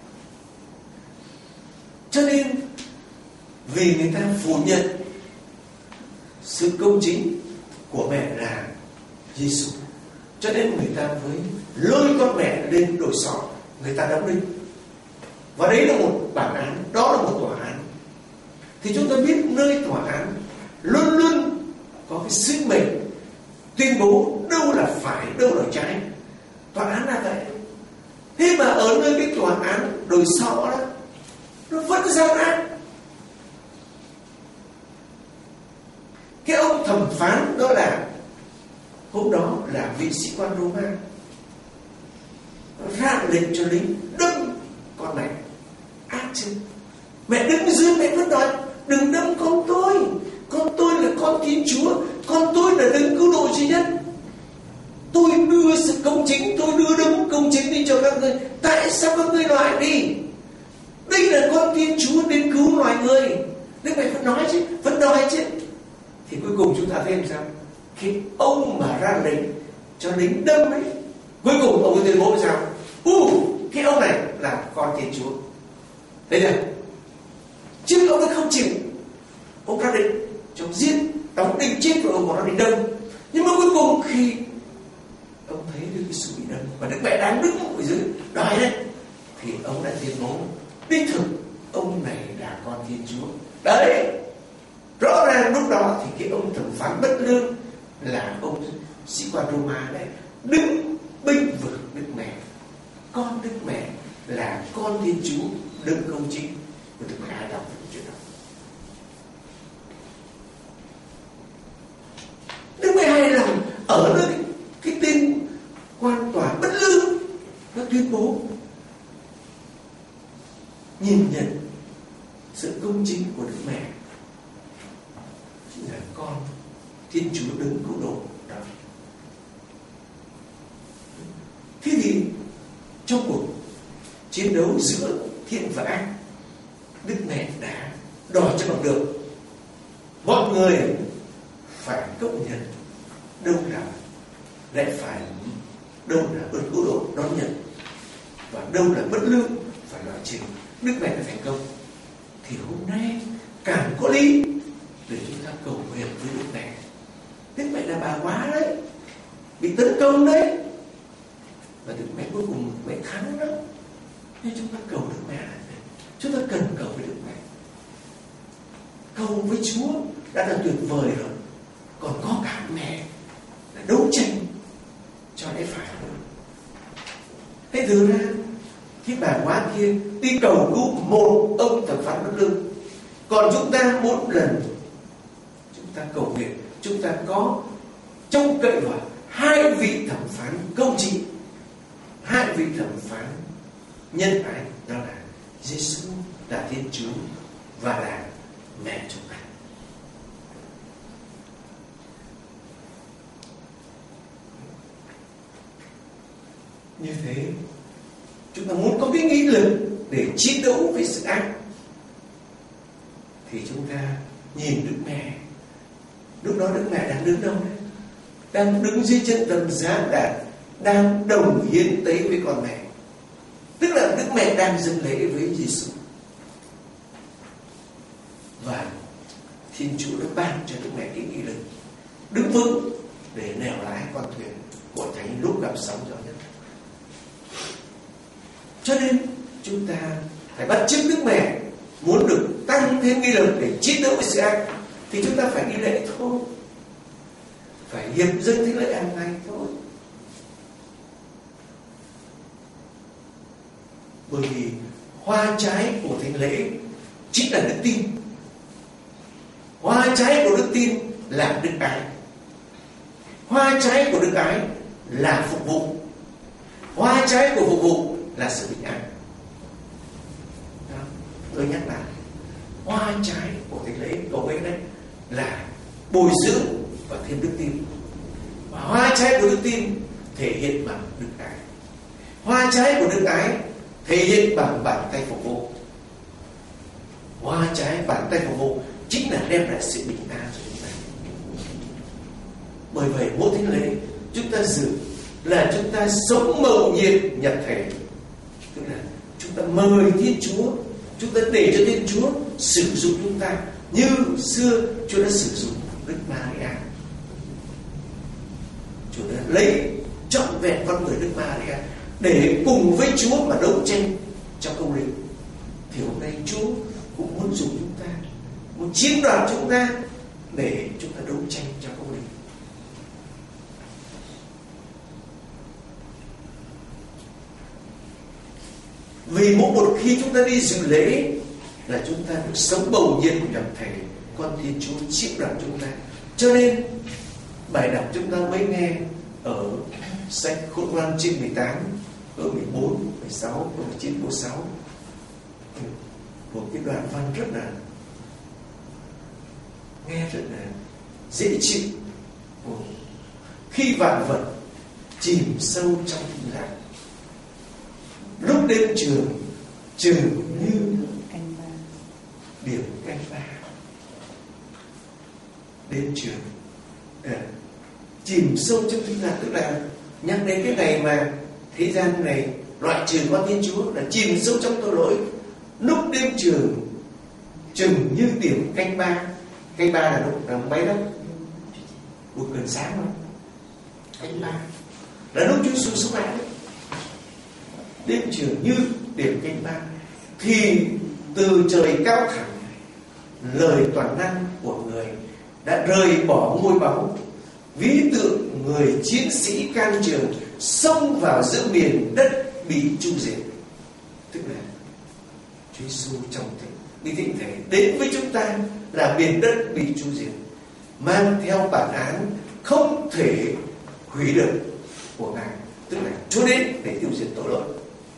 Cho nên vì người ta phủ nhận sự công chính của mẹ là Giêsu, cho nên người ta mới lôi con mẹ lên đồi sọ, người ta đóng đinh. Và đấy là một bản án, đó là một tòa án. Thì chúng ta biết nơi tòa án luôn luôn có cái sứ mệnh tuyên bố đâu là phải, đâu là trái. Tòa án là vậy. Thế mà ở nơi cái tòa án đồi sọ đó, nó vẫn gian ác. Cái ông thẩm phán đó là hôm đó là vị sĩ quan Roma, ra lệnh cho lính đâm con mẹ. Ác chứ. Mẹ đứng dưới, mẹ vẫn nói đừng đâm con tôi là con Thiên Chúa, con tôi là đấng cứu độ duy nhất. Tôi đưa sự công chính, tôi đưa đấng công chính đi cho các ngươi. Tại sao các ngươi loại đi? Đây là con Thiên Chúa đến cứu loài người. Đức Mẹ vẫn nói chứ, vẫn đòi chứ. Thì cuối cùng chúng ta thấy làm sao? Cái ông mà ra lệnh cho lính đâm ấy, cuối cùng ông ấy tuyên bố sao? Cái ông này là con Thiên Chúa. Đấy là chứ ông ấy không chịu. Ông ra lệnh cho giết, đóng đinh chết rồi ông còn ra định đâm. Nhưng mà cuối cùng khi ông thấy Đức Giêsu bị đâm và Đức Mẹ đang đứng ở dưới đòi đấy, thì ông đã tuyên bố đích thực ông này là con Thiên Chúa. Đấy, rõ ràng lúc đó thì cái ông thẩm phán bất lương là ông sĩ quan Roma đấy đứng bênh vực Đức Mẹ. Con Đức Mẹ là con Thiên Chúa đấng công chính. Của Đức Mẹ ai đọc về chuyện đó? Đức Mẹ hài lòng ở nơi cái tên quan tòa bất lương, nó tuyên bố nhìn nhận sự công chính của Đức Mẹ là con Thiên Chúa đấng cứu độ đó. Thế thì trong cuộc chiến đấu giữa thiện và ác, Đức Mẹ đã đòi cho bằng được. Mọi người phải công nhận đâu là lẽ phải, đâu là ơn cứu độ đón nhận, và đâu là bất lương phải loại trừ. Đức Mẹ đã thành công, thì hôm nay càng có lý để chúng ta cầu nguyện với Đức Mẹ. Đức Mẹ là bà quá đấy, bị tấn công đấy, và Đức Mẹ cuối cùng mẹ thắng đó. Nên chúng ta cầu Đức Mẹ là gì? Chúng ta cần cầu với Đức Mẹ. Cầu với Chúa đã là tuyệt vời rồi, còn có cả mẹ là đấu tranh cho lẽ phải. Thế thực ra cái bà quá kia đi cầu cứu một ông thẩm phán bất lương, còn chúng ta mỗi lần chúng ta cầu nguyện, chúng ta có trông cậy vào hai vị thẩm phán công trị, hai vị thẩm phán nhân ái, đó là Giêsu là Thiên Chúa và là mẹ chúng ta. Như thế chúng ta muốn có cái nghị lực để chiến đấu với sự ác, thì chúng ta nhìn Đức Mẹ. Lúc đó Đức Mẹ đang đứng đâu đấy? Đang đứng dưới chân thập giá đàn, đang đồng hiến tế với con mẹ. Tức là Đức Mẹ đang dâng lễ với Giêsu, và Thiên Chúa đã ban cho Đức Mẹ cái nghị lực đứng vững để nèo lái con thuyền của Thánh lúc gặp sóng gió nhất. Cho nên chúng ta phải bắt chước Đức Mẹ. Muốn được tăng thêm nghị lực để chiến đấu với sự ác thì chúng ta phải đi lễ thôi, phải hiệp dâng thánh lễ hàng ngày thôi. Bởi vì hoa trái của thánh lễ chính là đức tin. Hoa trái của đức tin là đức ái. Hoa trái của đức ái là phục vụ. Hoa trái của phục vụ là sự bình an. Đó, tôi nhắc lại, hoa trái của thánh lễ cầu nguyện đấy là bồi dưỡng và thêm đức tin. Và hoa trái của đức tin thể hiện bằng đức ái. Hoa trái của đức ái thể hiện bằng bàn tay phục vụ. Hoa trái bàn tay phục vụ chính là đem lại sự bình an cho chúng ta. Bởi vậy mỗi thánh lễ chúng ta dự là chúng ta sống mầu nhiệm nhập thể, tức là chúng ta mời Thiên Chúa, chúng ta để cho Thiên Chúa sử dụng chúng ta như xưa Chúa đã sử dụng Đức Maria. Chúa đã lấy trọn vẹn con người Đức Maria để cùng với Chúa mà đấu tranh trong công lý. Thì hôm nay Chúa cũng muốn dùng chúng ta, muốn chiếm đoạt chúng ta để chúng ta đấu tranh trong công lý. Vì mỗi một khi chúng ta đi dự lễ là chúng ta được sống bầu nhiệt nhập thể con Thiên Chúa chiếm đoạt chúng ta. Cho nên bài đọc chúng ta mới nghe ở sách Khôn Ngoan chương 18 câu 14, 16, câu 19, câu 6, một cái đoạn văn rất là nghe rất là dễ chịu. Khi vạn vật chìm sâu trong tĩnh lặng, lúc đêm trường chừng như điểm canh ba. Đêm trường chìm sâu trong tĩnh lặng, tức là nhắc đến cái ngày mà thế gian này loại trừ con Thiên Chúa, là chìm sâu trong tội lỗi. Lúc đêm trường chừng như điểm canh ba. Canh ba là lúc là mấy đó? Lúc gần sáng không? Canh ba là lúc Chúa Giêsu sống lại đấy. Đêm trường như điểm canh ba, thì từ trời cao thẳng lời toàn năng của người đã rời bỏ ngôi báu, ví tượng người chiến sĩ can trường xông vào giữa miền đất bị tru diệt. Tức là Chúa Giêsu trong bị thịnh thể đến với chúng ta là miền đất bị tru diệt, mang theo bản án không thể hủy được của Ngài. Tức là Chúa đến để tiêu diệt tội lỗi.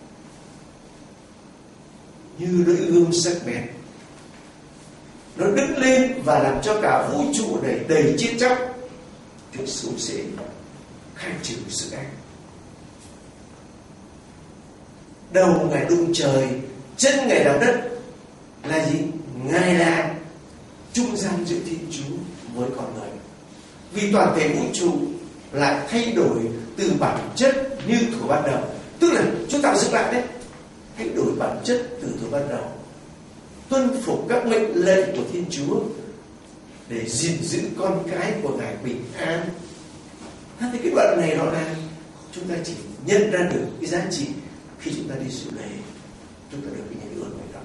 Như lưỡi gươm sắc bén, nó đứng lên và làm cho cả vũ trụ đầy chết chóc. Chúa xuống sẽ khai trừ sự ác. Đầu Ngài đụng trời, chân Ngài đạp đất là gì? Ngài là Chúa với con người. Vì toàn thể vũ trụ lại thay đổi từ bản chất như thuở ban đầu. Tức là Chúa tạo dựng lại đấy, thay đổi bản chất từ thuở ban đầu, tuân phục các mệnh lệnh của Thiên Chúa để gìn giữ con cái của Ngài bình an. Thế thì cái đoạn này rõ ràng chúng ta chỉ nhận ra được cái giá trị khi chúng ta đi dự lễ, chúng ta được cái nhận ơn này đó.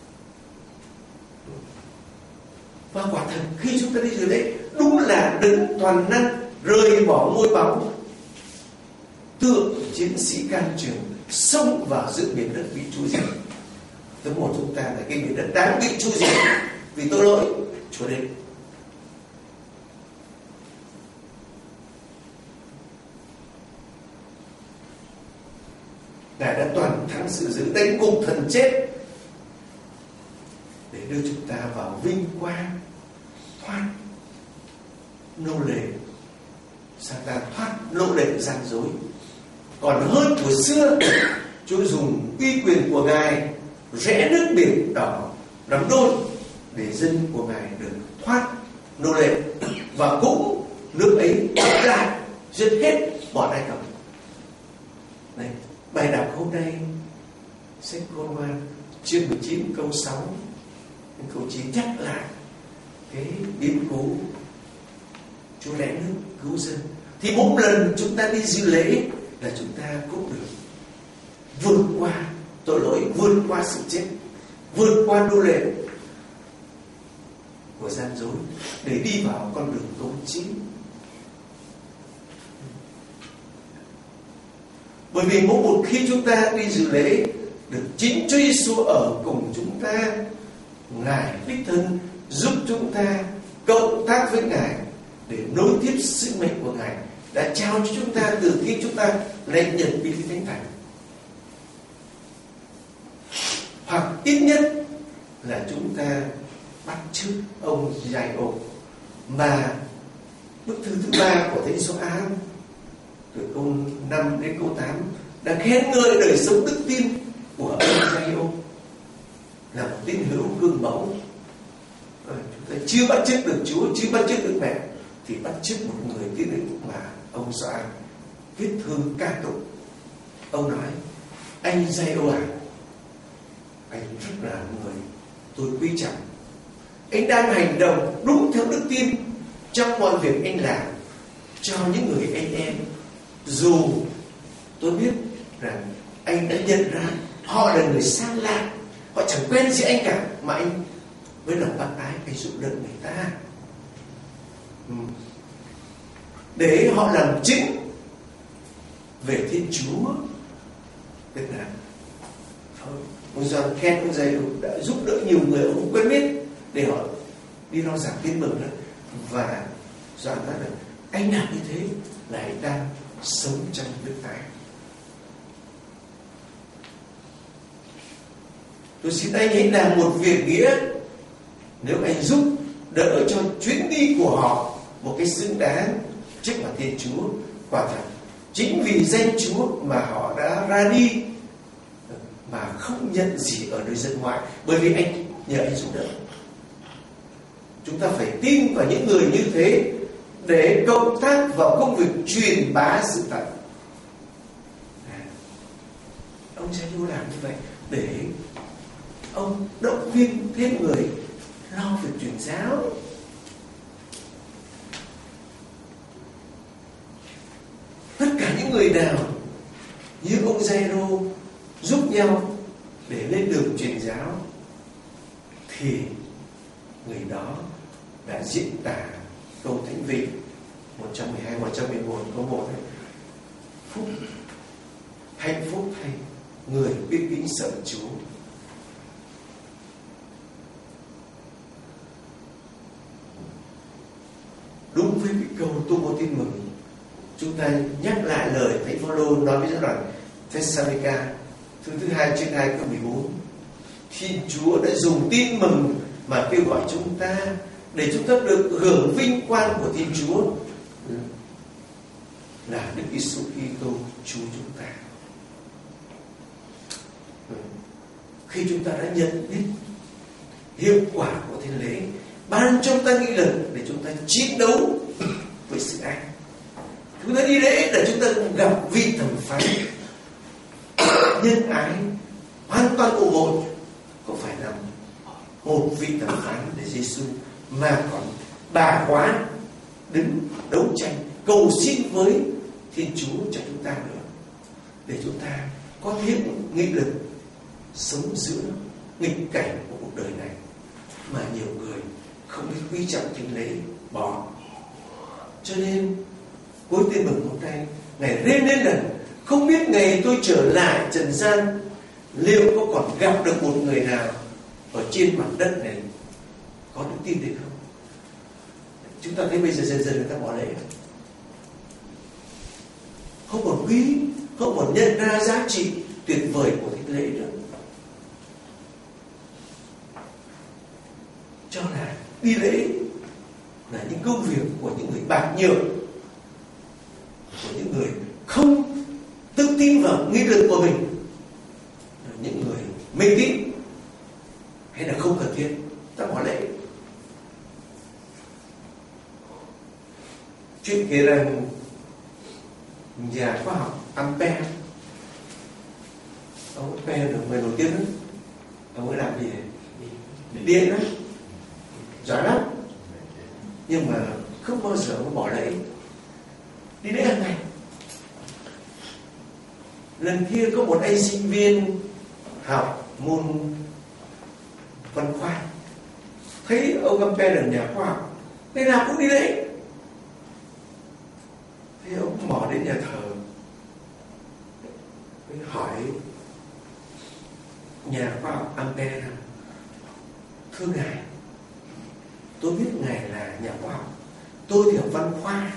Và quả thật khi chúng ta đi dự lễ, đúng là Đấng toàn năng rời bỏ ngôi báu, tượng chiến sĩ can trường xông vào giữa miền đất bị tru diệt. Tấm một chúng ta là cái miền đất đáng bị tru diệt vì tội lỗi. Chúa đến, Ngài đã toàn thắng sự dữ, đánh cùng thần chết để đưa chúng ta vào vinh quang, thoát nô lệ Satan, thoát nô lệ gian dối. Còn hơn của xưa, Chúa dùng uy quyền của Ngài rẽ nước biển đỏ làm đôi để dân của Ngài được thoát nô lệ, và cũng nước ấy bắt lại giết hết bọn Ai Cập. Này, bài đọc hôm nay sách Khôn Ngoan chương 19 câu 6 câu 9 nhắc lại cái biến cố Chúa rẽ nước cứu dân. Thì mỗi lần chúng ta đi dự lễ là chúng ta cũng được vượt qua tội lỗi, vượt qua sự chết, vượt qua nô lệ của gian dối để đi vào con đường công chính. Bởi vì mỗi một khi chúng ta đi dự lễ, được chính Chúa Giêsu ở cùng chúng ta, Ngài đích thân giúp chúng ta cộng tác với Ngài để nối tiếp sứ mệnh của Ngài đã trao cho chúng ta từ khi chúng ta lễ nhận bí thánh thánh thành. Hoặc ít nhất là chúng ta bắt chước ông Giai-ô, mà bức thư thứ 3 của Thánh Gioan từ câu 5 đến câu 8 đã khen ngợi đời sống đức tin của ông Giai-ô là một tín hữu gương mẫu. Chúng ta chưa bắt chước được Chúa, chưa bắt chước được mẹ, thì bắt chước một người tín hữu mà ông Gioan viết thư ca tụng. Ông nói: anh Giai-ô à, anh rất là người tôi quý trọng. Anh đang hành động đúng theo đức tin trong mọi việc anh làm cho những người anh em, dù tôi biết rằng anh đã nhận ra họ là người xa lạ, họ chẳng quen gì anh cả, mà anh với lòng bác ái anh giúp đỡ người ta để họ làm chứng về Thiên Chúa. Tức là ông Gioan khen ông Giai-ô đã giúp đỡ nhiều người ông không quen biết để họ đi rao giảng tin mừng đó. Và Gioan nói là anh làm như thế là anh đang sống trong nước Ngài. Tôi xin anh hãy làm một việc nghĩa nếu anh giúp đỡ cho chuyến đi của họ một cái xứng đáng trước mặt Thiên Chúa. Quả thật chính vì danh Chúa mà họ đã ra đi mà không nhận gì ở nơi dân ngoại, bởi vì anh nhờ anh giúp đỡ. Chúng ta phải tin vào những người như thế để cộng tác vào công việc truyền bá sự thật. Ông Giai-ô làm như vậy để ông động viên thêm người lo việc truyền giáo. Tất cả những người nào như ông Giai-ô giúp nhau để lên đường truyền giáo thì người đó đã diễn tả câu Thánh Vị 112, 111 câu 1 này: phúc, hạnh phúc thay người biết kính sợ Chúa. Đúng với cái câu tuyên bố tin mừng, chúng ta nhắc lại lời Thánh Phaolô nói với giáo đoàn Thessalonica thư thứ 2 chương 2 câu 14: Thiên Chúa đã dùng tin mừng mà kêu gọi chúng ta để chúng ta được hưởng vinh quang của Thiên Chúa là Đức Giêsu Kitô Chúa chúng ta. Khi chúng ta đã nhận biết hiệu quả của thánh lễ ban cho chúng ta nghị lực để chúng ta chiến đấu với sự ác. Chúng ta đi lễ để chúng ta gặp vị thẩm phán nhân ái, hoàn toàn ủng hộ, không phải là một vị thẩm phán để Giêsu, mà còn bà quá đứng đấu tranh cầu xin với Thiên Chúa cho chúng ta nữa, để chúng ta có thêm nghị lực sống giữa nghịch cảnh của cuộc đời này mà nhiều người không biết quý trọng thánh lễ, bỏ. Cho nên cuối tin mừng hôm nay, Ngài rên lên lần không biết ngày tôi trở lại trần gian liệu có còn gặp được một người nào ở trên mặt đất này có đức tin đấy không? Chúng ta thấy bây giờ dần dần người ta bỏ lễ, không còn quý, không còn nhận ra giá trị tuyệt vời của thánh lễ nữa, cho là đi lễ là những công việc của những người bạc nhược, của những người không tự tin vào nghị lực của mình, những người mê tín hay là không cần thiết, ta bỏ lễ. Chuyện kể rằng nhà khoa học Ampere, ông Ampere được người nổi tiếng lắm, ông ấy làm gì điện đó, giỏi lắm, nhưng mà không bao giờ ông bỏ lễ, đi lễ hàng ngày. Lần kia có một anh sinh viên học môn văn khoa, thấy ông Ampere là nhà khoa học, ngày nào cũng đi lễ. Thế ông mò đến nhà thờ, hỏi nhà khoa học Ampere rằng: thưa ngài, tôi biết ngài là nhà khoa học, tôi thì học văn khoa,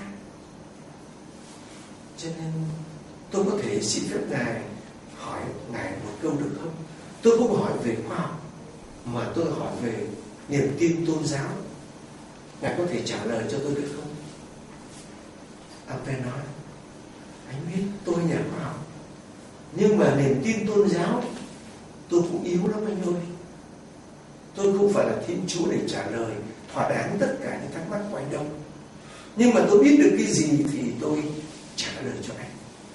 cho nên tôi có thể xin phép ngài hỏi ngài một câu được không? Tôi không hỏi về khoa học, mà tôi hỏi về niềm tin tôn giáo. Ngài có thể trả lời cho tôi được không? Ampere nói: anh biết tôi nhà khoa học, nhưng mà niềm tin tôn giáo tôi cũng yếu lắm anh ơi. Tôi không phải là Thiên Chúa để trả lời thỏa đáng tất cả những thắc mắc của anh đâu, nhưng mà tôi biết được cái gì thì tôi trả lời cho anh.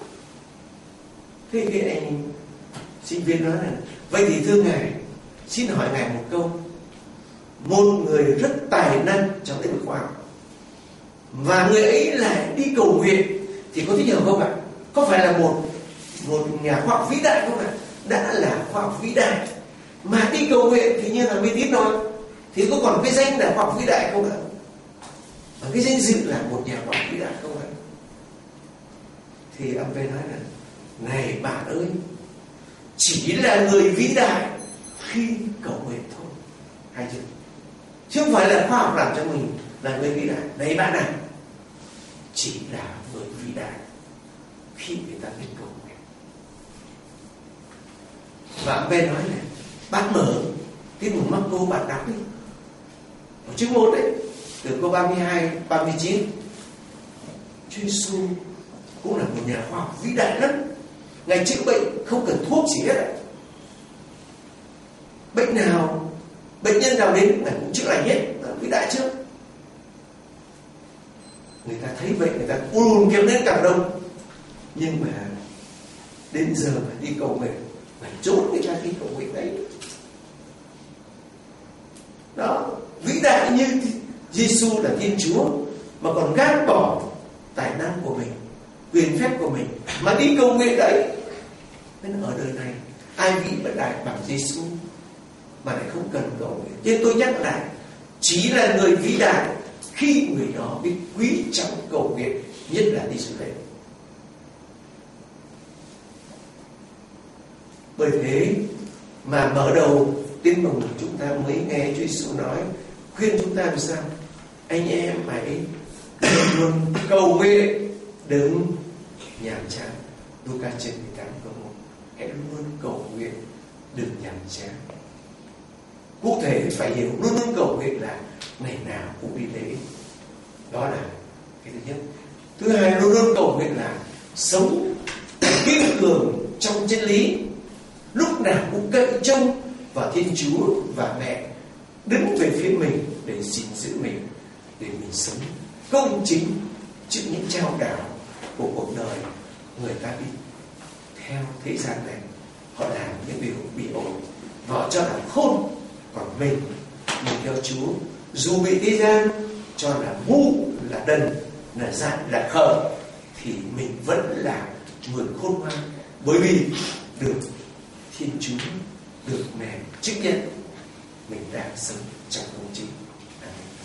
Thế cái anh sinh viên nói là: vậy thì thưa ngài, xin hỏi ngài một câu. Một người rất tài năng trong lĩnh vực khoa học, và người ấy lại đi cầu nguyện, thì có thích hợp không ạ? Có phải là một nhà khoa học vĩ đại không ạ? Đã là khoa học vĩ đại mà đi cầu nguyện thì như là mê tín rồi, thì có còn cái danh là khoa học vĩ đại không ạ? Và cái danh dự là một nhà khoa học vĩ đại không ạ? Thì Ampere nói là: này bạn ơi, chỉ là người vĩ đại khi cầu nguyện thôi. Hay chưa? Chứ không phải là khoa học làm cho mình là người vĩ đại. Này bạn này, chỉ là người vĩ đại khi người ta biết cầu nguyện. Và Ampere nói này: bác mở Tin mừng Marco bạn đọc đi, ở chương 1 đấy, từ câu 32, 39. Chúa Giêsu cũng là một nhà khoa học vĩ đại lắm. Ngài chữa bệnh không cần thuốc gì hết. Bệnh nào, bệnh nhân nào đến Ngài cũng chữa lành hết, vĩ đại chưa? Người ta thấy bệnh, người ta ùn kéo đến càng đông, nhưng mà đến giờ mà đi cầu nguyện, phải trốn người ta đi cầu nguyện đấy. Đó, vĩ đại như Giêsu là Thiên Chúa mà còn gác bỏ tài năng của mình, quyền phép của mình mà đi cầu nguyện đấy. Nên ở đời này ai vĩ đại bằng Giêsu mà lại không cần cầu nguyện. Nhưng tôi nhắc lại, chỉ là người vĩ đại khi người đó biết quý trọng cầu nguyện, nhất là đi dự lễ. Bởi thế mà mở đầu tin mừng chúng ta mới nghe Chúa Giêsu nói, khuyên chúng ta làm sao? Anh em hãy luôn cầu nguyện, đừng nhàm chán. Luca trên 18 câu 1. Hãy luôn cầu nguyện, đừng nhàm chán. Cụ thể phải hiểu luôn luôn cầu nguyện là ngày nào cũng đi lễ. Đó là cái thứ nhất. Thứ hai, luôn luôn cầu nguyện là sống kiên cường trong chân lý, lúc nào cũng cậy trông vào Thiên Chúa và mẹ đứng về phía mình để gìn giữ mình, để mình sống công chính trước những trao đảo của cuộc đời. Người ta đi theo thế gian này, họ làm những điều bị ổi và họ cho là khôn, còn mình theo Chúa dù bị thế gian cho là ngu, là đần, là dại, là khờ, thì mình vẫn là người khôn ngoan, bởi vì được Thiên Chúa, được Ngài chứng nhận mình đang sống trong công chính. Amen.